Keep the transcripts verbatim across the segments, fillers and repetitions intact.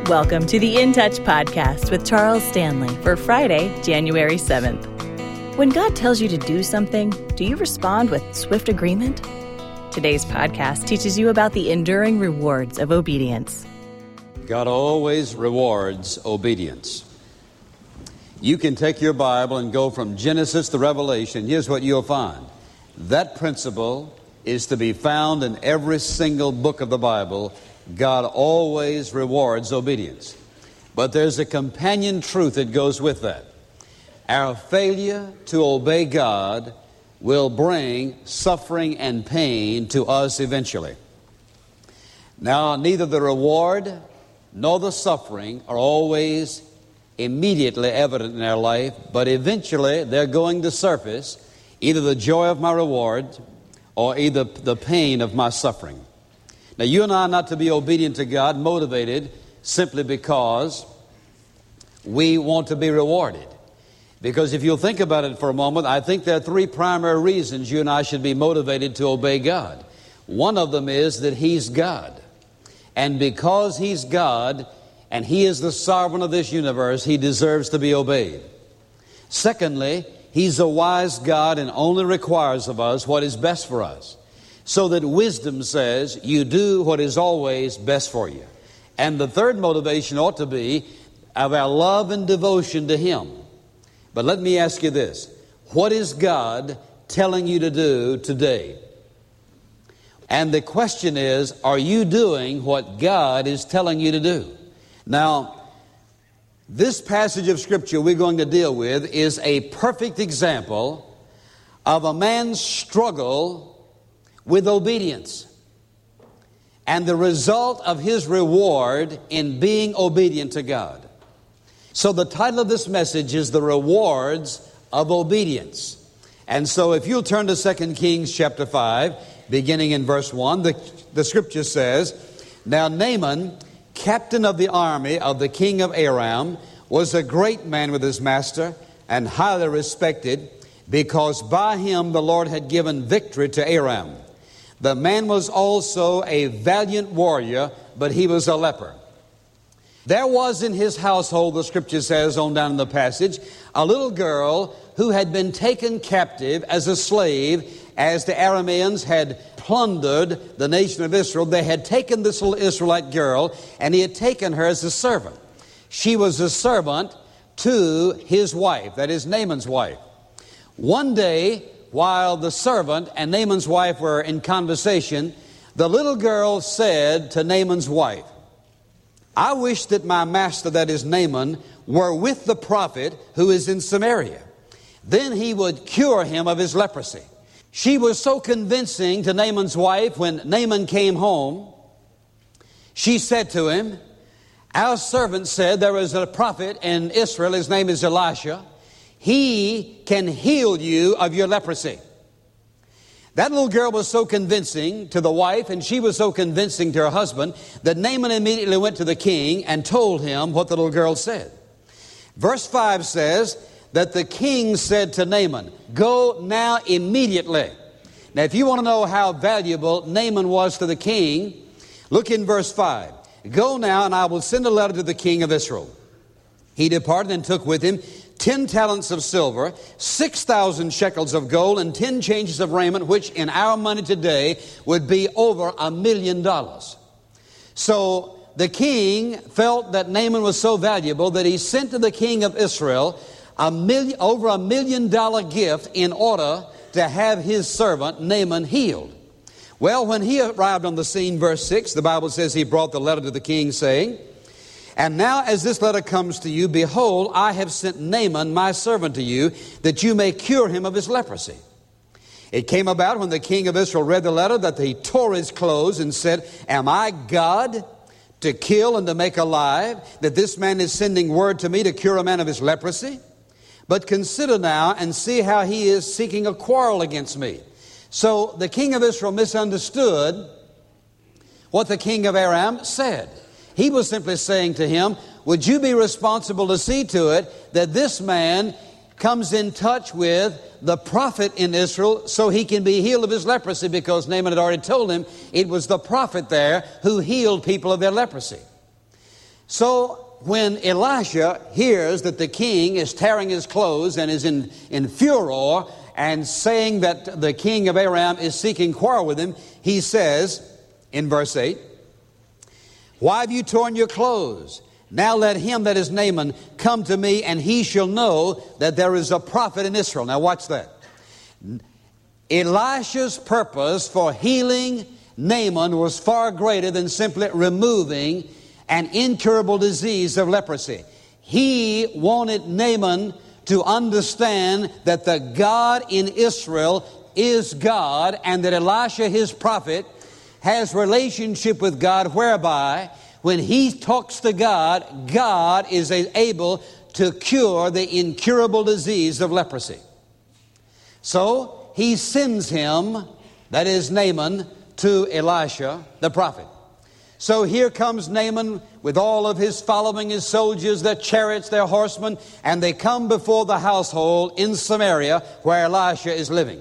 Welcome to the In Touch podcast with Charles Stanley for Friday, January seventh. When God tells you to do something, do you respond with swift agreement? Today's podcast teaches you about the enduring rewards of obedience. God always rewards obedience. You can take your Bible and go from Genesis to Revelation. Here's what you'll find. That principle is to be found in every single book of the Bible. God always rewards obedience. But there's a companion truth that goes with that. Our failure to obey God will bring suffering and pain to us eventually. Now, neither the reward nor the suffering are always immediately evident in our life, but eventually they're going to surface, either the joy of my reward or either the pain of my suffering. Now, you and I are not to be obedient to God, motivated simply because we want to be rewarded. Because if you'll think about it for a moment, I think there are three primary reasons you and I should be motivated to obey God. One of them is that He's God. And because He's God and He is the sovereign of this universe, He deserves to be obeyed. Secondly, He's a wise God and only requires of us what is best for us. So that wisdom says you do what is always best for you. And the third motivation ought to be of our love and devotion to Him. But let me ask you this. What is God telling you to do today? And the question is, are you doing what God is telling you to do? Now, this passage of Scripture we're going to deal with is a perfect example of a man's struggle with obedience and the result of his reward in being obedient to God. So the title of this message is The Rewards of Obedience. And so if you'll turn to Second Kings chapter five, beginning in verse one, the, the Scripture says, Now Naaman, captain of the army of the king of Aram, was a great man with his master and highly respected, because by him the Lord had given victory to Aram. The man was also a valiant warrior, but he was a leper. There was in his household, the Scripture says on down in the passage, a little girl who had been taken captive as a slave as the Arameans had plundered the nation of Israel. They had taken this little Israelite girl and he had taken her as a servant. She was a servant to his wife, that is Naaman's wife. One day, while the servant and Naaman's wife were in conversation, the little girl said to Naaman's wife, I wish that my master, that is Naaman, were with the prophet who is in Samaria. Then he would cure him of his leprosy. She was so convincing to Naaman's wife when Naaman came home. She said to him, Our servant said there is a prophet in Israel, his name is Elisha. He can heal you of your leprosy. That little girl was so convincing to the wife, and she was so convincing to her husband, that Naaman immediately went to the king and told him what the little girl said. Verse five says that the king said to Naaman, Go now immediately. Now, if you want to know how valuable Naaman was to the king, look in verse five. Go now, and I will send a letter to the king of Israel. He departed and took with him ten talents of silver, six thousand shekels of gold, and ten changes of raiment, which in our money today would be over a million dollars. So the king felt that Naaman was so valuable that he sent to the king of Israel a million, over a million dollar gift in order to have his servant Naaman healed. Well, when he arrived on the scene, verse six, the Bible says he brought the letter to the king saying, And now as this letter comes to you, behold, I have sent Naaman, my servant, to you, that you may cure him of his leprosy. It came about when the king of Israel read the letter that he tore his clothes and said, Am I God to kill and to make alive, that this man is sending word to me to cure a man of his leprosy? But consider now and see how he is seeking a quarrel against me. So the king of Israel misunderstood what the king of Aram said. He was simply saying to him, would you be responsible to see to it that this man comes in touch with the prophet in Israel so he can be healed of his leprosy, because Naaman had already told him it was the prophet there who healed people of their leprosy. So when Elisha hears that the king is tearing his clothes and is in, in furor and saying that the king of Aram is seeking quarrel with him, he says in verse eight, "Why have you torn your clothes? Now let him that is Naaman come to me, and he shall know that there is a prophet in Israel." Now watch that. Elisha's purpose for healing Naaman was far greater than simply removing an incurable disease of leprosy. He wanted Naaman to understand that the God in Israel is God, and that Elisha, his prophet, has relationship with God whereby when he talks to God, God is able to cure the incurable disease of leprosy. So he sends him, that is Naaman, to Elisha the prophet. So here comes Naaman with all of his following, his soldiers, their chariots, their horsemen, and they come before the household in Samaria where Elisha is living.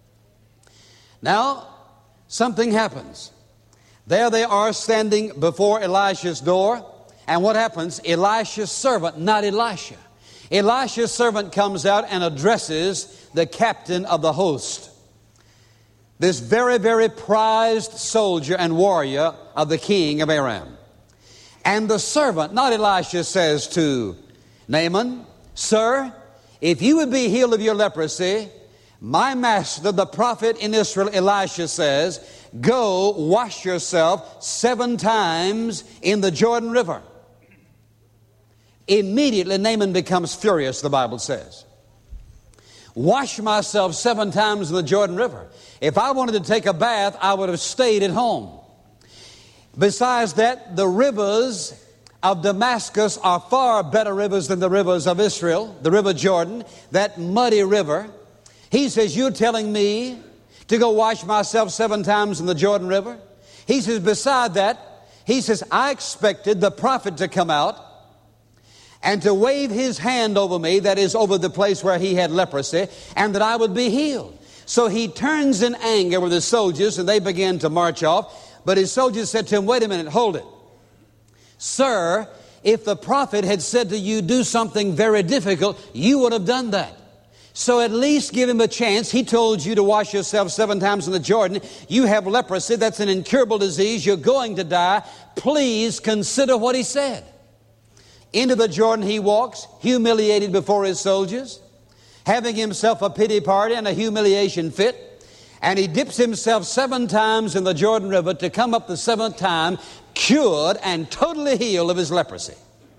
Now, something happens. There they are standing before Elisha's door, and what happens? Elisha's servant, not Elisha. Elisha's servant comes out and addresses the captain of the host. This very, very prized soldier and warrior of the king of Aram. And the servant, not Elisha, says to Naaman, "Sir, if you would be healed of your leprosy, my master, the prophet in Israel, Elisha, says, go wash yourself seven times in the Jordan River." Immediately Naaman becomes furious, the Bible says. Wash myself seven times in the Jordan River. If I wanted to take a bath, I would have stayed at home. Besides that, the rivers of Damascus are far better rivers than the rivers of Israel, the river Jordan, that muddy river. He says, "You're telling me to go wash myself seven times in the Jordan River?" He says, beside that, he says, "I expected the prophet to come out and to wave his hand over me," that is, over the place where he had leprosy, "and that I would be healed." So he turns in anger with his soldiers, and they begin to march off. But his soldiers said to him, "Wait a minute, hold it. Sir, if the prophet had said to you, do something very difficult, you would have done that. So at least give him a chance. He told you to wash yourself seven times in the Jordan. You have leprosy. That's an incurable disease. You're going to die. Please consider what he said." Into the Jordan he walks, humiliated before his soldiers, having himself a pity party and a humiliation fit. And he dips himself seven times in the Jordan River to come up the seventh time cured and totally healed of his leprosy.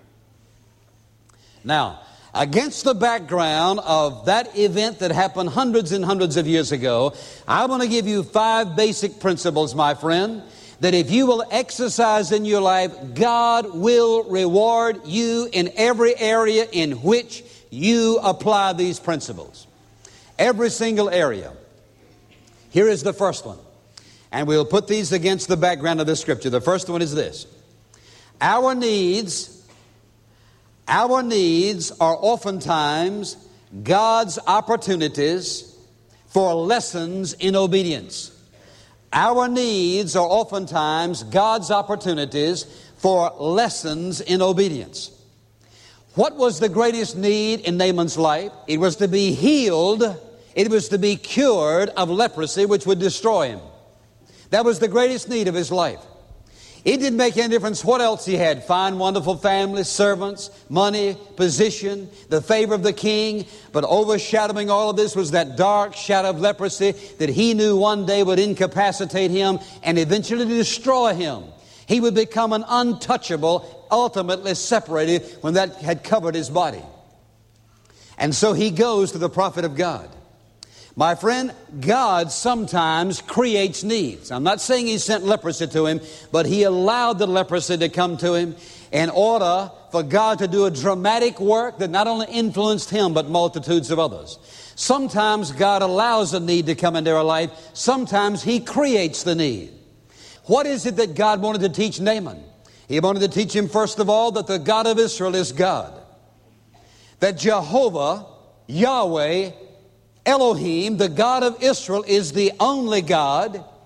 Now, against the background of that event that happened hundreds and hundreds of years ago, I want to give you five basic principles, my friend, that if you will exercise in your life, God will reward you in every area in which you apply these principles. Every single area. Here is the first one. And we'll put these against the background of the scripture. The first one is this. Our needs, our needs are oftentimes God's opportunities for lessons in obedience. Our needs are oftentimes God's opportunities for lessons in obedience. What was the greatest need in Naaman's life? It was to be healed. It was to be cured of leprosy, which would destroy him. That was the greatest need of his life. It didn't make any difference what else he had. Fine, wonderful family, servants, money, position, the favor of the king. But overshadowing all of this was that dark shadow of leprosy that he knew one day would incapacitate him and eventually destroy him. He would become an untouchable, ultimately separated when that had covered his body. And so he goes to the prophet of God. My friend, God sometimes creates needs. I'm not saying he sent leprosy to him, but he allowed the leprosy to come to him in order for God to do a dramatic work that not only influenced him, but multitudes of others. Sometimes God allows a need to come into our life. Sometimes he creates the need. What is it that God wanted to teach Naaman? He wanted to teach him, first of all, that the God of Israel is God. That Jehovah, Yahweh, Elohim, the God of Israel, is the only God,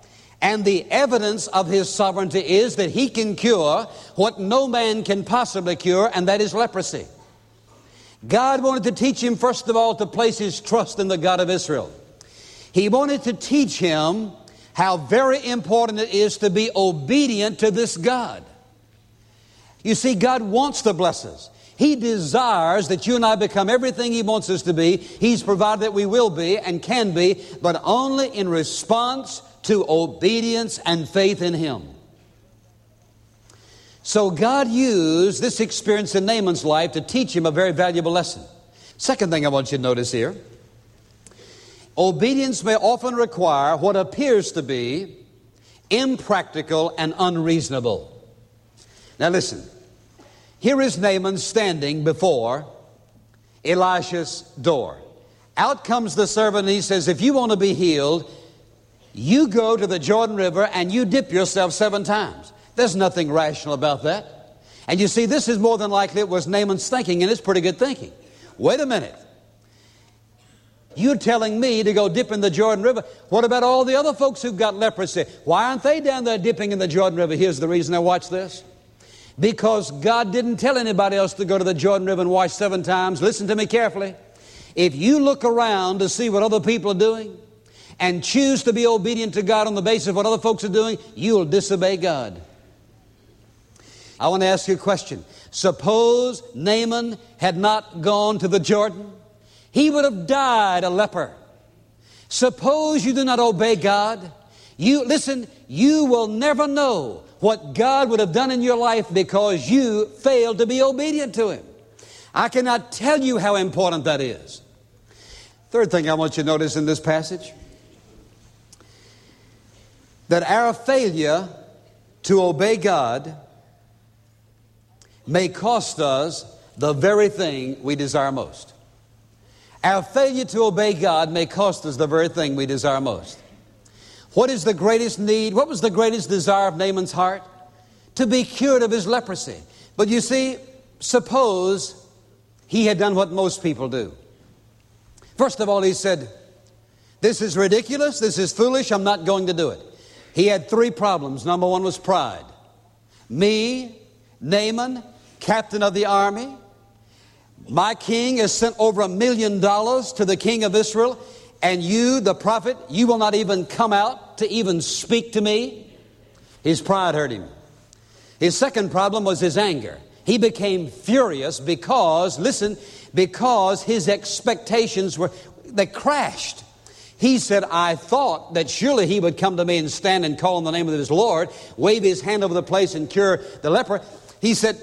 And the evidence of His sovereignty is that He can cure what no man can possibly cure, and that is leprosy. God wanted to teach him, first of all, to place his trust in the God of Israel. He wanted to teach him how very important it is to be obedient to this God. You see, God wants to bless us. He desires that you and I become everything He wants us to be. He's provided that we will be and can be, but only in response to obedience and faith in Him. So God used this experience in Naaman's life to teach him a very valuable lesson. Second thing I want you to notice here, obedience may often require what appears to be impractical and unreasonable. Now listen, here is Naaman standing before Elisha's door. Out comes the servant and he says, if you want to be healed, you go to the Jordan River and you dip yourself seven times. There's nothing rational about that. And you see, this is more than likely it was Naaman's thinking, and it's pretty good thinking. Wait a minute. You're telling me to go dip in the Jordan River. What about all the other folks who've got leprosy? Why aren't they down there dipping in the Jordan River? Here's the reason I watch this. Because God didn't tell anybody else to go to the Jordan River and wash seven times. Listen to me carefully. If you look around to see what other people are doing and choose to be obedient to God on the basis of what other folks are doing, you'll disobey God. I want to ask you a question. Suppose Naaman had not gone to the Jordan. He would have died a leper. Suppose you do not obey God. You, listen, you will never know what God would have done in your life because you failed to be obedient to Him. I cannot tell you how important that is. Third thing I want you to notice in this passage, that our failure to obey God may cost us the very thing we desire most. Our failure to obey God may cost us the very thing we desire most. What is the greatest need? What was the greatest desire of Naaman's heart? To be cured of his leprosy. But you see, suppose he had done what most people do. First of all, he said, this is ridiculous, this is foolish, I'm not going to do it. He had three problems. Number one was pride. Me, Naaman, captain of the army, my king has sent over a million dollars to the king of Israel, and you, the prophet, you will not even come out to even speak to me. His pride hurt him. His second problem was his anger. He became furious because, listen, because his expectations were, they crashed. He said, I thought that surely he would come to me and stand and call on the name of his Lord, wave his hand over the place and cure the leper. He said,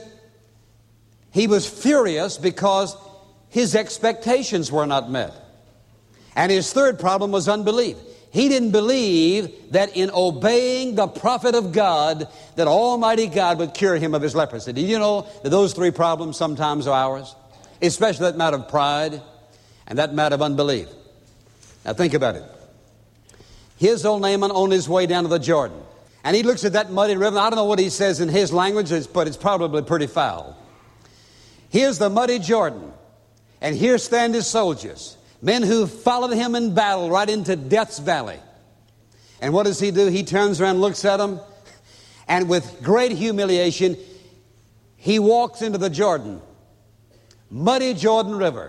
he was furious because his expectations were not met. And his third problem was unbelief. He didn't believe that in obeying the prophet of God, that Almighty God would cure him of his leprosy. Did you know that those three problems sometimes are ours? Especially that matter of pride and that matter of unbelief. Now think about it. Here's old Naaman on his way down to the Jordan. And he looks at that muddy river. I don't know what he says in his language, but it's probably pretty foul. Here's the muddy Jordan, and here stand his soldiers, men who followed him in battle right into Death's Valley. And what does he do? He turns around, looks at them, and with great humiliation, he walks into the Jordan, muddy Jordan River.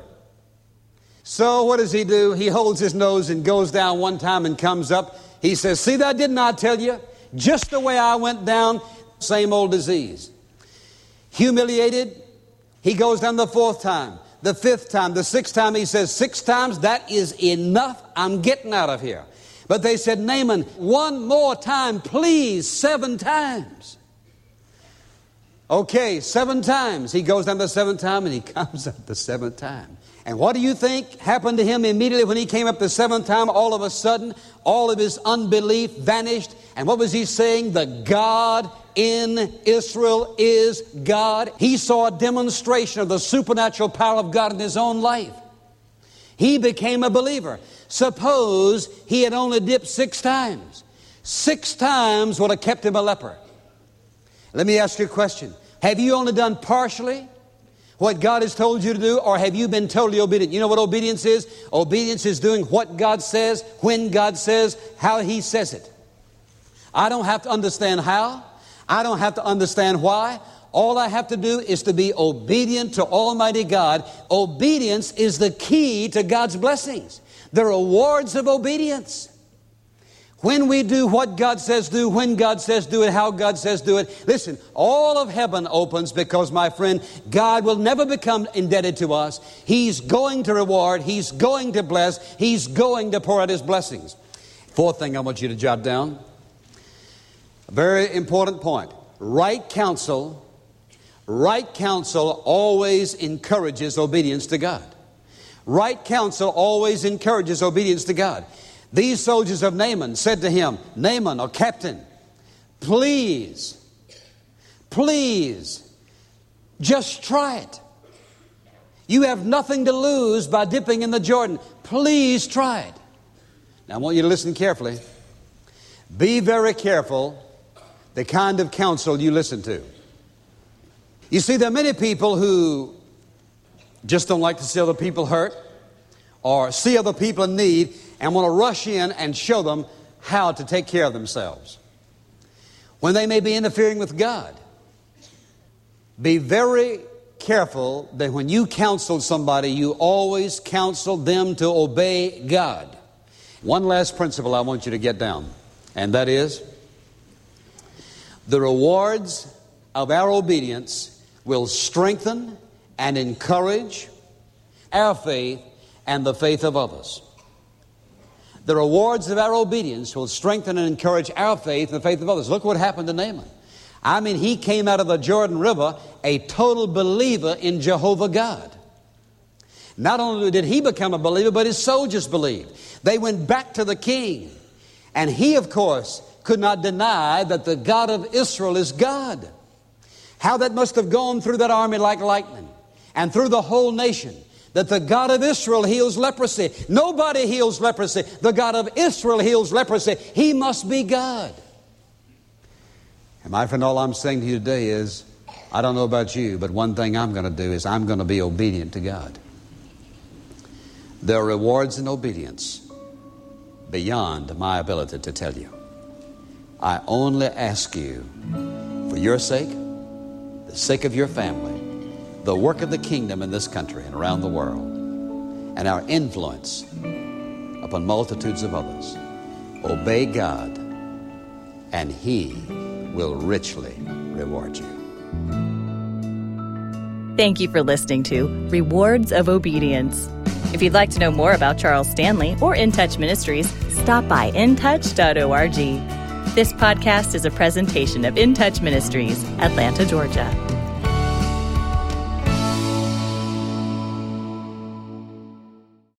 So what does he do? He holds his nose and goes down one time and comes up. He says, see that, didn't I tell you? Just the way I went down, same old disease. Humiliated. He goes down the fourth time, the fifth time, the sixth time. He says, six times, that is enough. I'm getting out of here. But they said, Naaman, one more time, please, seven times. Okay, seven times. He goes down the seventh time and he comes up the seventh time. And what do you think happened to him immediately when he came up the seventh time? All of a sudden, all of his unbelief vanished. And what was he saying? The God in Israel is God. He saw a demonstration of the supernatural power of God in his own life. He became a believer. Suppose he had only dipped six times. Six times would have kept him a leper. Let me ask you a question. Have you only done partially what God has told you to do, or have you been totally obedient? You know what obedience is? Obedience is doing what God says, when God says, how He says it. I don't have to understand how. I don't have to understand why. All I have to do is to be obedient to Almighty God. Obedience is the key to God's blessings. The rewards of obedience. When we do what God says do, when God says do it, how God says do it, listen, all of heaven opens because, my friend, God will never become indebted to us. He's going to reward. He's going to bless. He's going to pour out His blessings. Fourth thing I want you to jot down, a very important point. Right counsel, right counsel always encourages obedience to God. Right counsel always encourages obedience to God. These soldiers of Naaman said to him, Naaman, or captain, please, please, just try it. You have nothing to lose by dipping in the Jordan. Please try it. Now I want you to listen carefully. Be very careful the kind of counsel you listen to. You see, there are many people who just don't like to see other people hurt or see other people in need and want to rush in and show them how to take care of themselves, when they may be interfering with God. Be very careful that when you counsel somebody, you always counsel them to obey God. One last principle I want you to get down, and that is the rewards of our obedience will strengthen and encourage our faith and the faith of others. The rewards of our obedience will strengthen and encourage our faith and the faith of others. Look what happened to Naaman. I mean, he came out of the Jordan River a total believer in Jehovah God. Not only did he become a believer, but his soldiers believed. They went back to the king. And he, of course, could not deny that the God of Israel is God. How that must have gone through that army like lightning and through the whole nation. That the God of Israel heals leprosy. Nobody heals leprosy. The God of Israel heals leprosy. He must be God. And my friend, all I'm saying to you today is, I don't know about you, but one thing I'm going to do is I'm going to be obedient to God. There are rewards in obedience beyond my ability to tell you. I only ask you, for your sake, the sake of your family, the work of the kingdom in this country and around the world, and our influence upon multitudes of others, obey God, and He will richly reward you. Thank you for listening to Rewards of Obedience. If you'd like to know more about Charles Stanley or In Touch Ministries, stop by in touch dot org. This podcast is a presentation of In Touch Ministries, Atlanta, Georgia.